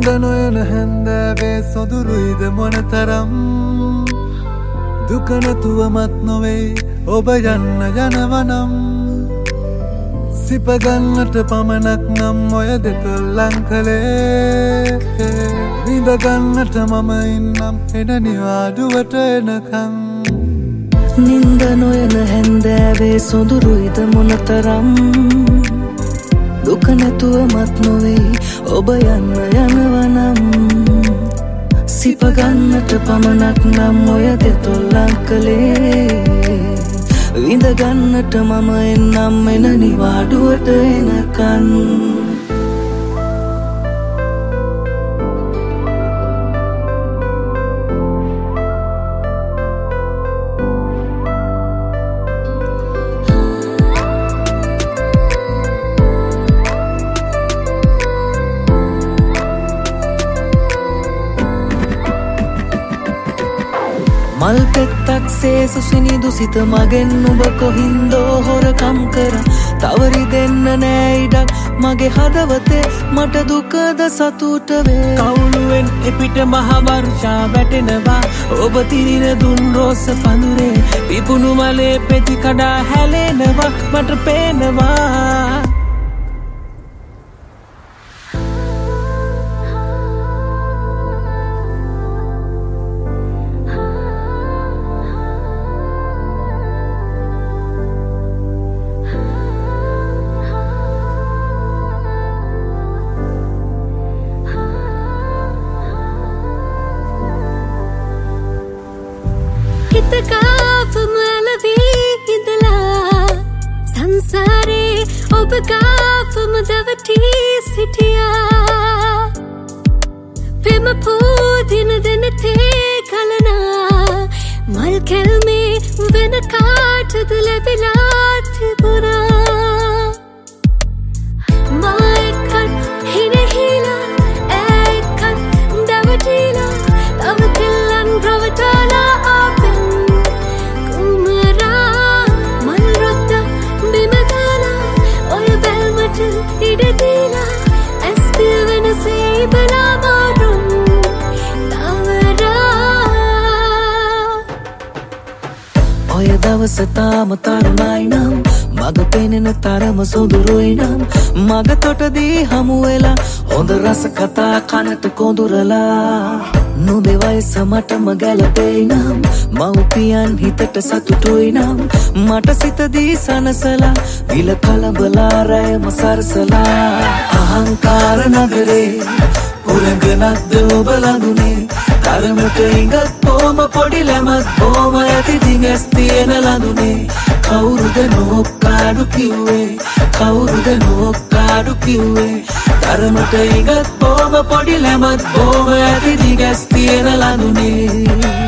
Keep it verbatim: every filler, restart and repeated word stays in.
නින්ද නොයන හැන්දෑවේ සොඳුරුයිද මොනතරම් දුක නැතුවමත් නොවේ ඔබ යන්න යනවනම් සිප ගන්නට පමණක් නම් ඔය දෙතොල්ලන් කළේ විඳ ගන්නට මම ඉන්නම් එන නිවාඩුවට එනකම් නින්ද නොයන හැන්දෑවේ සොඳුරුයිද මොනතරම් දුක නැතුවමත් නොවේ ඔබ යන්න යනවනම් සිප ගන්නට පමණක් නම් ඔය දෙතොල්ලන් කළේ විඳ ගන්නට මම එන්නම් එන නිවාඩුවට එනකන් මල් පෙත්තක් සේ සුසිනිදු සිත මගෙන් ඔබ කොහින්දෝ හොරකම් කර තවරි දෙන්න නෑ ඉඩක් මගේ හදවතේ මට දුකද සතුට වේ කවුළුවෙන් එපිට මහ වර්ෂා වැටෙනවා ඔබ තිරින දුන් රෝස පඳුරේ පිපුණු මලේ පෙති කඩා හැලෙනවා මට පේනවා හිතකාවම ඇලවී ඉඳලා සංසාරේ ඔබ ගාවම දවටී සිටියා පෙම පූදින දෙන තේ කලනා මල් කැල්මේ වෙන කාටද ලැබිලා තිබුණා මා එක්කත් හිනහිලා එක්කත් දවටීලා තව කෙල්ලන් රවටාලා ඔය දවස තාම තරුණයි නම් මග පෙනෙන තරම සොඳුරුයි නම් මග තොටදී හමු වෙලා හොඳ රස කතා කනට කොඳුරලා නුඹේ වයස මටම ගැලපෙයි නම් මව්පියන් හිතට සතුටුයි නම් මට සිතදී සනසලා විල කලබලා රැයම සරසලා අහංකාර නගරේ උලංගනක්ද ඔබ ළඟුනේ තරමට ඉඟත් බොම පොඩි ලැමත් බොම ඇති දිගස් තියෙන ළඟුනේ කවුරුද නොක්කාඩු කිව්වේ කවුරුද නොක්කාඩු කිව්වේ තරමට ඉඟත් බොම පොඩි ලැමත් බොම ඇති දිගස් තියෙන ළඟුනේ